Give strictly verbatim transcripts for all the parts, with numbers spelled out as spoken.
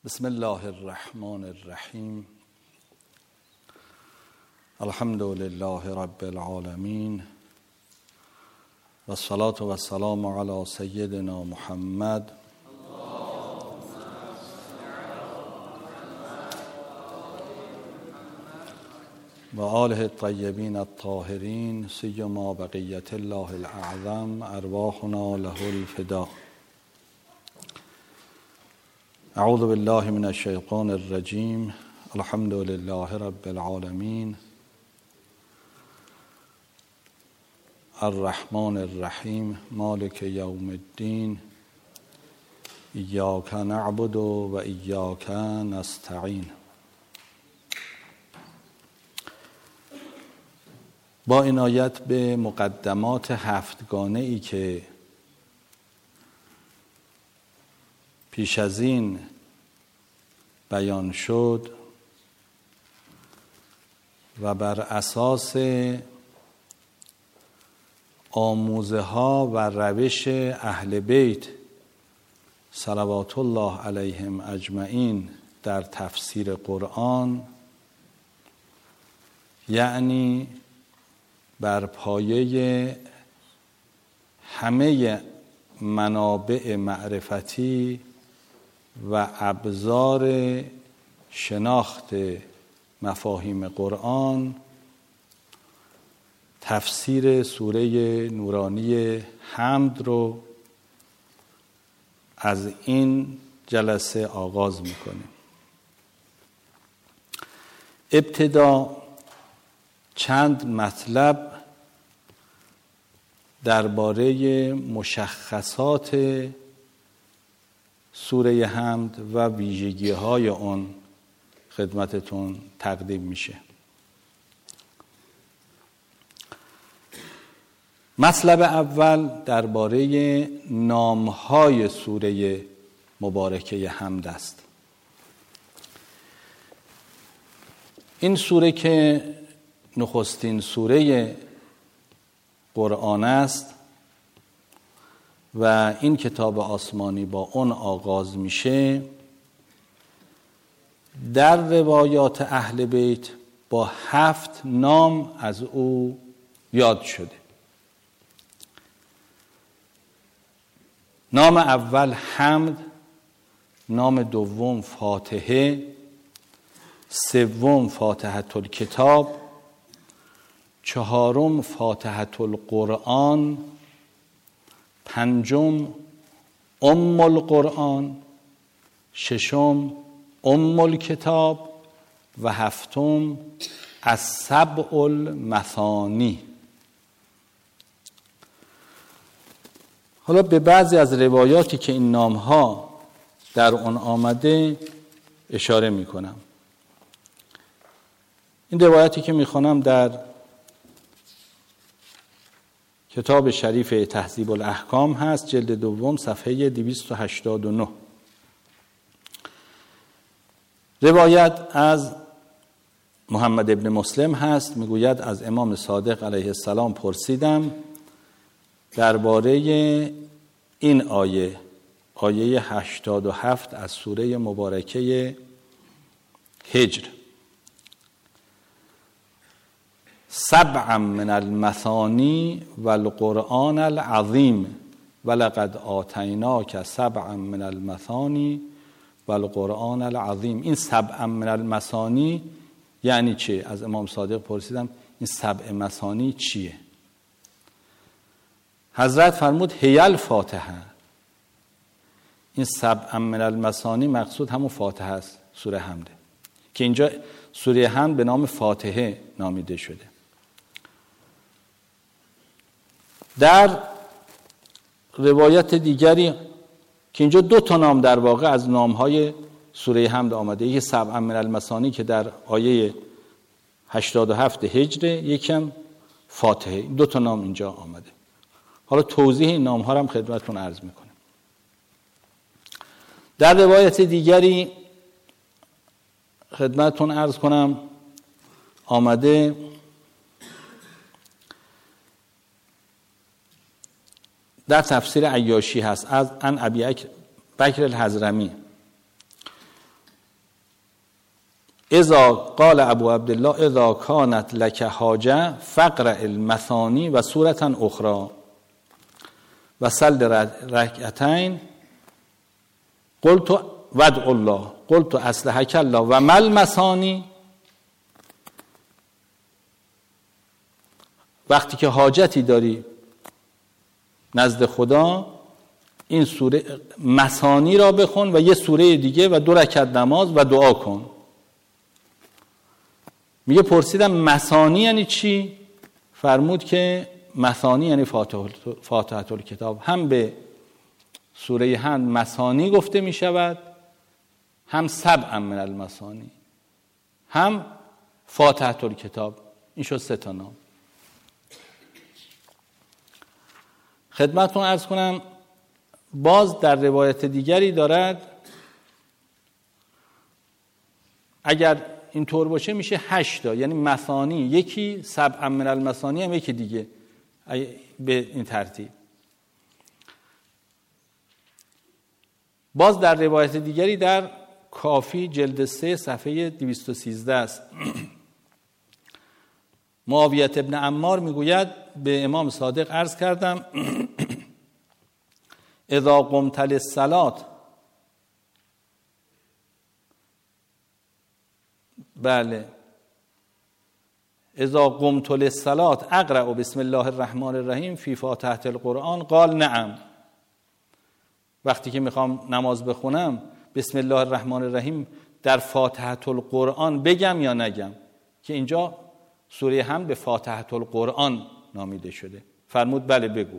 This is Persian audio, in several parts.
بسم الله الرحمن الرحیم. الحمد لله رب العالمین و الصلاة و السلام علی سیدنا محمد و آله الطیبین الطاهرین سیما بقیت الله الاعظم ارواحنا له الفدا. اعوذ بالله من الشیطان الرجیم. الحمد لله رب العالمین الرحمن الرحیم مالک یوم الدین ایاک نعبد و ایاک نستعین. با عنایت به مقدمات هفتگانه ای که پیش از این بیان شد و بر اساس آموزه ها و روش اهل بیت صلوات الله علیهم اجمعین در تفسیر قرآن، یعنی بر پایه همه منابع معرفتی و ابزار شناخت مفاهیم قرآن، تفسیر سوره نورانی حمد رو از این جلسه آغاز میکنیم. ابتدا چند مطلب درباره مشخصات سوره حمد و ویژگی های آن خدمتتون تقدیم میشه. مطلب اول درباره نامهای سوره مبارکه حمد است. این سوره که نخستین سوره قرآن است و این کتاب آسمانی با اون آغاز میشه، در روایات اهل بیت با هفت نام از او یاد شده. نام اول حمد، نام دوم فاتحه، سوم فاتحه الکتاب، چهارم فاتحه القرآن، پنجم ام القرآن، ششم ام الکتاب و هفتم السبع المثانی. حالا به بعضی از روایاتی که این نامها در آن آمده اشاره می کنم. این روایتی که می خوانم در کتاب شریف تهذیب الاحکام هست، جلد دوم صفحه دویست و هشتاد و نه. روایت از محمد ابن مسلم هست، میگوید از امام صادق علیه السلام پرسیدم درباره این آیه، آیه هشتاد و هفت از سوره مبارکه هجر: سبعا من المثانی و القرآن العظیم ولقد آتیناک سبعا من المثانی و القرآن العظیم. این سبعا من المثانی یعنی چه؟ از امام صادق پرسیدم این سبع مثانی چیه؟ حضرت فرمود هی الفاتحه. این سبعا من المثانی مقصود همون فاتحه است، سوره حمده، که اینجا سوره حمد به نام فاتحه نامیده شده. در روایت دیگری که اینجا دو تا نام در واقع از نامهای سوره حمد آمده، یکی سبع من المثانی که در آیه هشتاد و هفت هجر، یکم فاتحه. دو تا نام اینجا آمده. حالا توضیح این نامها رو هم خدمتتون عرض میکنم. در روایت دیگری خدمتتون عرض کنم آمده در تفسیر عیاشی هست از ان ابی بکر الحضرمی اذا قال ابو عبدالله اذا کانت لک حاجه فقرأ المثانی و سورة اخرى و صل رکعتین قلت ودع الله قلت اصلحک الله و مل مثانی. وقتی که حاجتی داری نزد خدا این سوره مثانی را بخون و یه سوره دیگه و دو رکعت نماز و دعا کن. میگه پرسیدم مثانی یعنی چی؟ فرمود که مثانی یعنی فاتحه الکتاب. هم به سوره حمد مثانی گفته می شود، هم سبع من المثانی، هم فاتحه الکتاب. این شد سه تا نام. خدمتتون عرض کنم باز در روایت دیگری دارد اگر این طور باشه میشه هشتا، یعنی مثانی یکی، سبع من المثانی هم یکی دیگه، به این ترتیب. باز در روایت دیگری در کافی جلد سه صفحه دویست و سیزده است. معاویه ابن عمار میگوید به امام صادق عرض کردم اذا قمت للصلاة، بله، اذا قمت للصلاة اقرأ بسم الله الرحمن الرحیم فی فاتحة القرآن قال نعم. وقتی که میخوام نماز بخونم بسم الله الرحمن الرحیم در فاتحة القرآن بگم یا نگم؟ که اینجا سوره حمد به فاتحة القرآن نامیده شده. فرمود بله بگو.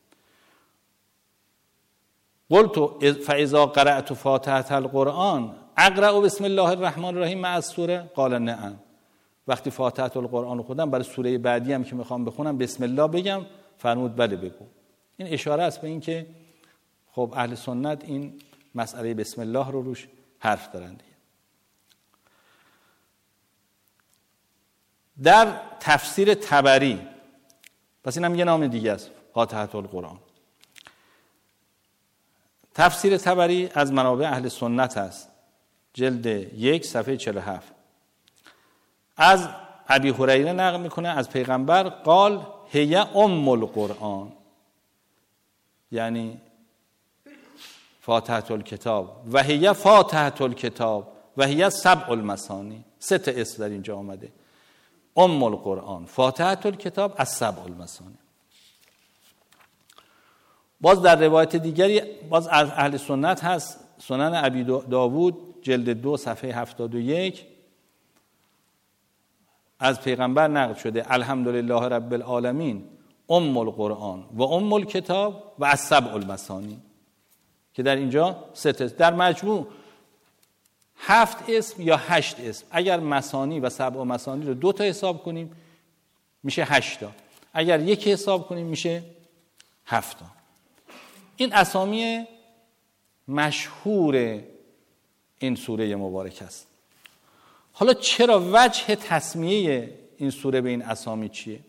قلت فاذا قرأت فاتحة القرآن اقرأ بسم الله الرحمن الرحیم مع السوره قال نعم. وقتی فاتحة القرآن خودم برای سوره بعدی هم که میخوام بخونم بسم الله بگم؟ فرمود بله بگو. این اشاره است به این که خب اهل سنت این مسئله بسم الله رو روش حرف دارند. در تفسیر طبری، پس این هم یه نام دیگه است، فاتحة القرآن. تفسیر طبری از منابع اهل سنت است، جلد یک صفحه چهل و هفت. از ابی هریره نقل میکنه از پیغمبر قال هی ام القرآن، یعنی فاتحة الکتاب و هی فاتحة الکتاب و هی سبع المثانی. سه تا اسم در اینجا آمده، ام القرآن، فاتحة الکتاب، از سبع المثانی. باز در روایت دیگری باز از اهل سنت هست، سنن ابی داوود جلد دو صفحه هفتاد و یک، از پیغمبر نقل شده الحمدلله رب العالمین ام القرآن و ام الکتاب و از سبع المثانی، که در اینجا سه تا، در مجموع هفت اسم یا هشت اسم. اگر مثانی و سبع مثانی رو دو تا حساب کنیم میشه هشت تا، اگر یک حساب کنیم میشه هفت تا. این اسامی مشهور این سوره مبارک است. حالا چرا وجه تسمیه این سوره به این اسامی چیه؟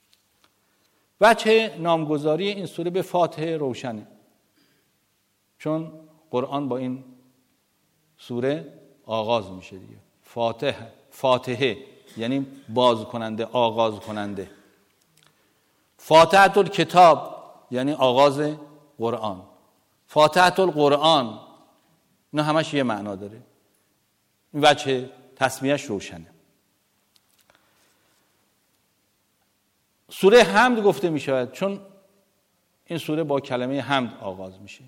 وجه نامگذاری این سوره به فاتحه روشنه، چون قرآن با این سوره آغاز میشه دیگه. فاتحه فاتحه یعنی باز کننده، آغاز کننده. فاتحة الکتاب یعنی آغاز قرآن. فاتحة القرآن، نه همش یه معنا داره. این وجه تسمیهش روشنه. سوره حمد گفته می شود چون این سوره با کلمه حمد آغاز میشه.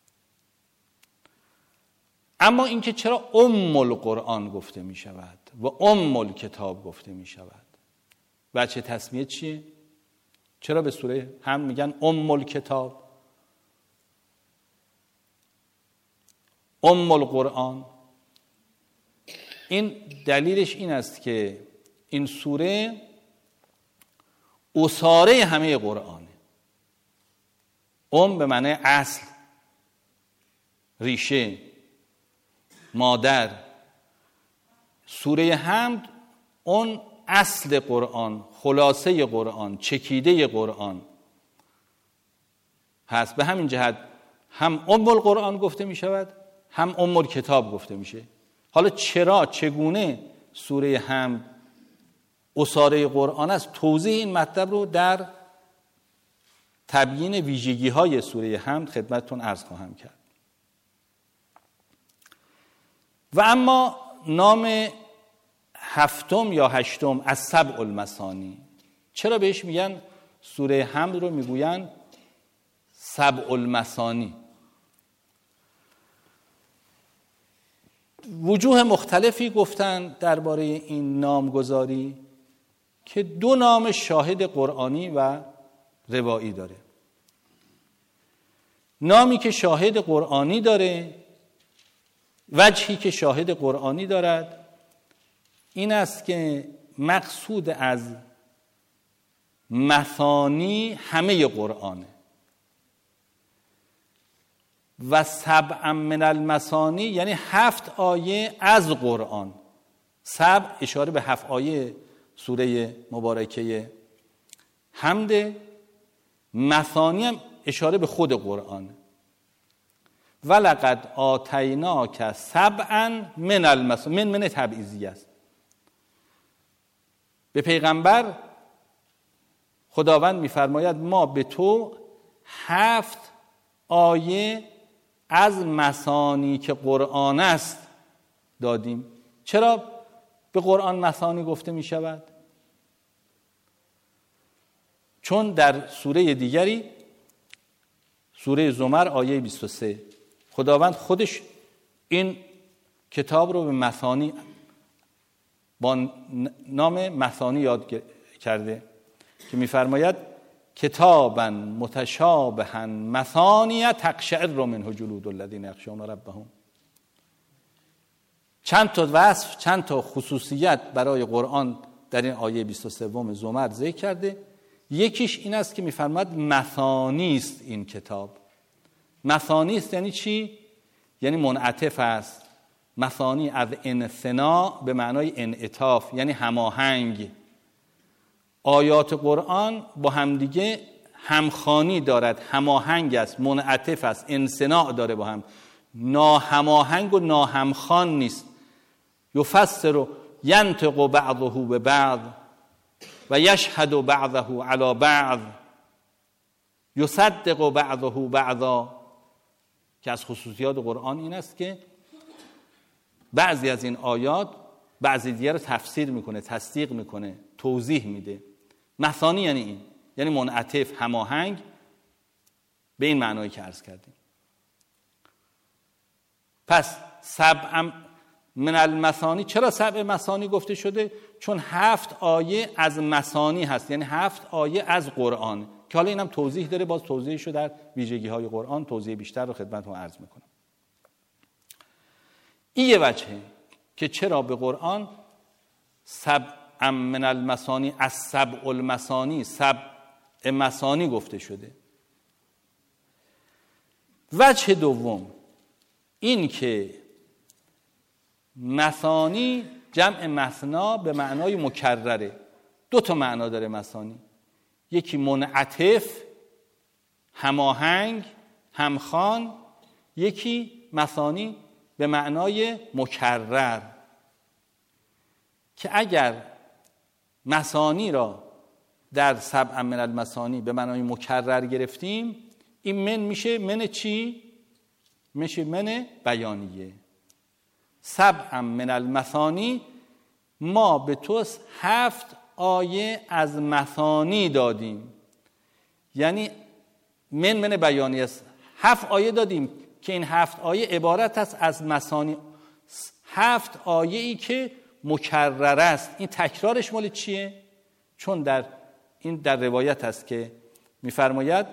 اما اینکه چرا ام القرآن گفته می شود و ام الکتاب گفته می شود، وجه تسمیه چیه؟ چرا به سوره حمد میگن ام الکتاب، ام القرآن؟ این دلیلش این است که این سوره اساره همه قرآنه. ام به معنی اصل، ریشه، مادر. سوره حمد اون اصل قرآن، خلاصه قرآن، چکیده قرآن هست. به همین جهت هم ام القرآن گفته می شود، هم ام الکتاب گفته میشه. حالا چرا، چگونه سوره حمد اساره قرآن است، توضیح این مطلب رو در تبیین ویژگی های سوره حمد خدمتتون عرض خواهم کرد. و اما نام هفتم یا هشتم از سبع المثانی، چرا بهش میگن سوره حمد رو میگوین سبع المثانی؟ وجوه مختلفی گفتن درباره این نامگذاری که دو نام شاهد قرآنی و روایی داره. نامی که شاهد قرآنی داره، وجهی که شاهد قرآنی دارد، این است که مقصود از مثانی همه قرآنه و سبع من المثانی یعنی هفت آیه از قرآن. سبع اشاره به هفت آیه سوره مبارکه حمد، مثانی هم اشاره به خود قرآن. ولقد آتیناک سبعا من المثانی، من من تبعیضی است. به پیغمبر خداوند می‌فرماید ما به تو هفت آیه از مثانی که قرآن است دادیم. چرا به قرآن مثانی گفته می شود؟ چون در سوره دیگری، سوره زمر آیه بیست و سه، خداوند خودش این کتاب رو به مثانی با نام مثانی یاد کرده که می‌فرماید کتابا متشابها مثانی تقشعر منه جلود الذین یخشون ربهم. چند تا وصف، چند تا خصوصیت برای قرآن در این آیه بیست و سه زمر ذکر کرده. یکیش این است که می‌فرماید مثانی است این کتاب. مثانی است یعنی چی؟ یعنی منعطف است. مثانی از انثنا به معنای انعطاف یعنی هماهنگ. آیات قرآن با همدیگه همخوانی دارد، هماهنگ است، منعطف است، انصناع داره با هم، ناهماهنگ و ناهمخوان نیست. یفسر ینطق بعضه به بعض و یشهد بعضه علی بعض یصدق بعضه بعضا، که از خصوصیات قرآن این است که بعضی از این آیات بعضی دیگر رو تفسیر میکنه، تصدیق میکنه، توضیح میده. مثانی یعنی این، یعنی منعطف، هماهنگ، به این معنایی که عرض کردیم. پس سبع من المثانی، چرا سبع مثانی گفته شده؟ چون هفت آیه از مثانی هست، یعنی هفت آیه از قرآن، که حالا اینم توضیح داره، باز توضیحشو در ویژگی های قرآن توضیح بیشتر رو خدمتتون عرض میکنم. این یه وجهه که چرا به قرآن سبع من المثانی از سبع المثانی، سبع مثانی گفته شده. وجه دوم این که مثانی جمع مثنا به معنای مکرره. دو تا معنا داره مثانی، یکی منعطف، هماهنگ، همخوان، یکی مثانی به معنای مکرر، که اگر مثانی را در سبع من المثانی به معنای مکرر گرفتیم، این من میشه من چی؟ میشه من بیانیه. سبع من المثانی، ما به تو هفت آیه از مثانی دادیم، یعنی من من بیانیه است. هفت آیه دادیم که این هفت آیه عبارت است از مثانی، هفت آیه ای که مکرر است. این تکرارش مال چیه؟ چون در این در روایت است که می‌فرماید،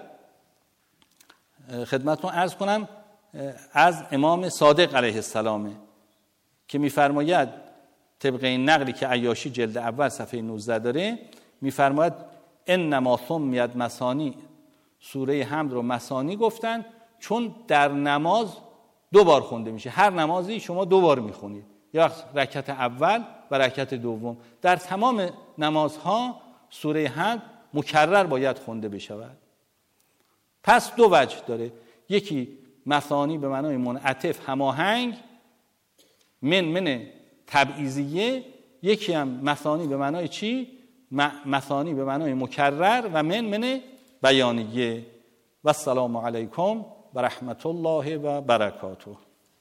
خدمتتون عرض کنم، از امام صادق علیه السلام که می‌فرماید طبق این نقلی که عیاشی جلد اول صفحه نوزده داره، می‌فرماید انما سمیت مثانی، سوره حمد رو مثانی گفتن چون در نماز دو بار خونده میشه. هر نمازی شما دو بار میخونید، یا رکعت اول و رکعت دوم. در تمام نمازها سوره حمد مکرر باید خونده بشود. پس دو وجه داره، یکی مثانی به معنای منعطف، هماهنگ، من من تبعیضیه، یکی هم مثانی به معنای چی؟ مثانی به معنای مکرر و من من بیانیه. و السلام علیکم و رحمت الله و برکاته.